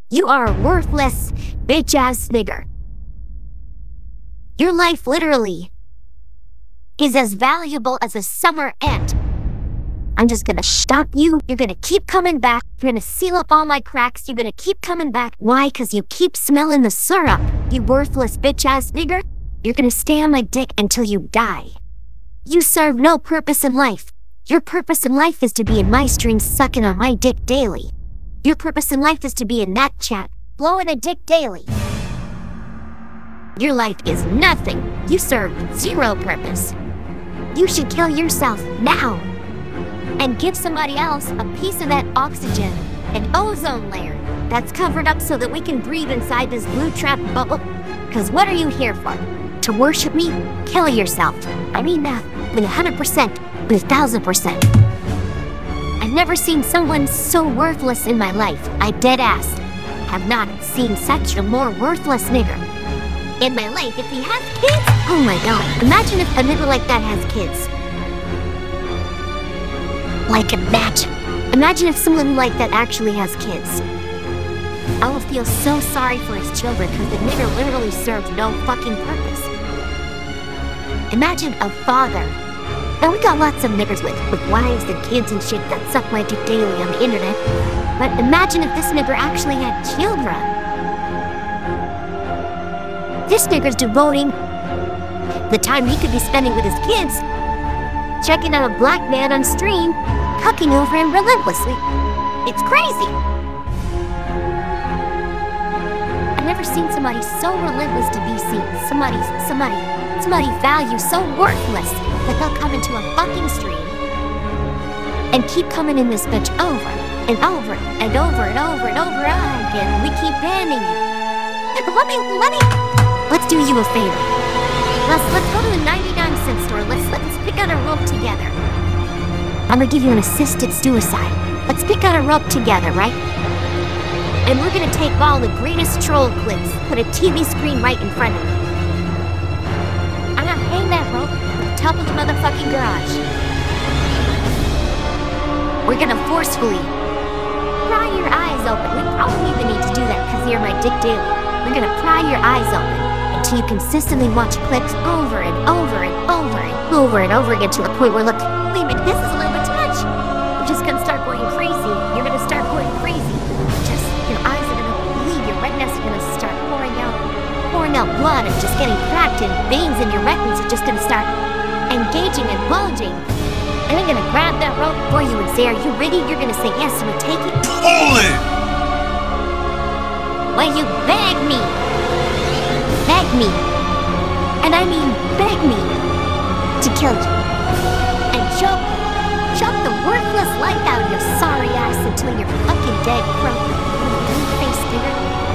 You are a worthless, bitch-ass nigger. Your life literally is as valuable as a summer ant. I'm just gonna stop you. You're gonna keep coming back. You're gonna seal up all my cracks. You're gonna keep coming back. Why? Cause you keep smelling the syrup. You worthless bitch-ass nigger. You're gonna stay on my dick until you die. You serve no purpose in life. Your purpose in life is to be in my stream sucking on my dick daily. Your purpose in life is to be in that chat, blowing a dick daily. Your life is nothing. You serve zero purpose. You should kill yourself now and give somebody else a piece of that oxygen and ozone layer that's covered up so that we can breathe inside this blue trap bubble. Cause what are you here for? To worship me? Kill yourself. I mean that with 100%, with 1,000%. I've never seen someone so worthless in my life. I dead ass have not seen such a more worthless nigger in my life. If he has kids, oh my god. Imagine if a nigger like that has kids. Like imagine if someone like that actually has kids. I will feel so sorry for his children because the nigger literally serves no fucking purpose. Imagine a father. Now we got lots of niggers with wives and kids and shit that suck my dick daily on the internet. But imagine if this nigger actually had children. This nigger's devoting the time he could be spending with his kids checking out a black man on stream, cucking over him relentlessly. It's crazy. I've never seen somebody so relentless to be seen. Somebody value so worthless that they'll come into a fucking stream and keep coming in this bitch over and over and over and over and over again. We keep banning you. Let's do you a favor. Let's go to the 99-cent store. Let's pick out a rope together. I'm gonna give you an assisted suicide. Let's pick out a rope together, right? And we're gonna take all the greatest troll clips, put a TV screen right in front of me. I'm gonna hang that rope at the top of the motherfucking garage. We're gonna forcefully pry your eyes open. We probably even need to do that because you're my dick daily. We're gonna pry your eyes open until you consistently watch clips over and over and over and over and over again to the point where, look, wait a minute, this is a little bit too much. You're just gonna start going crazy. You're gonna start going crazy. Just, your eyes are gonna bleed. Your retinas are gonna start pouring out blood and just getting cracked, and veins in your retinas are just gonna start engaging and bulging. And I'm gonna grab that rope for you and say, are you ready? You're gonna say yes, and we take it. Pull it! Well, you beg me. Beg me. And I mean beg me to kill you. And choke the worthless life out of your sorry ass until you're fucking dead, croak.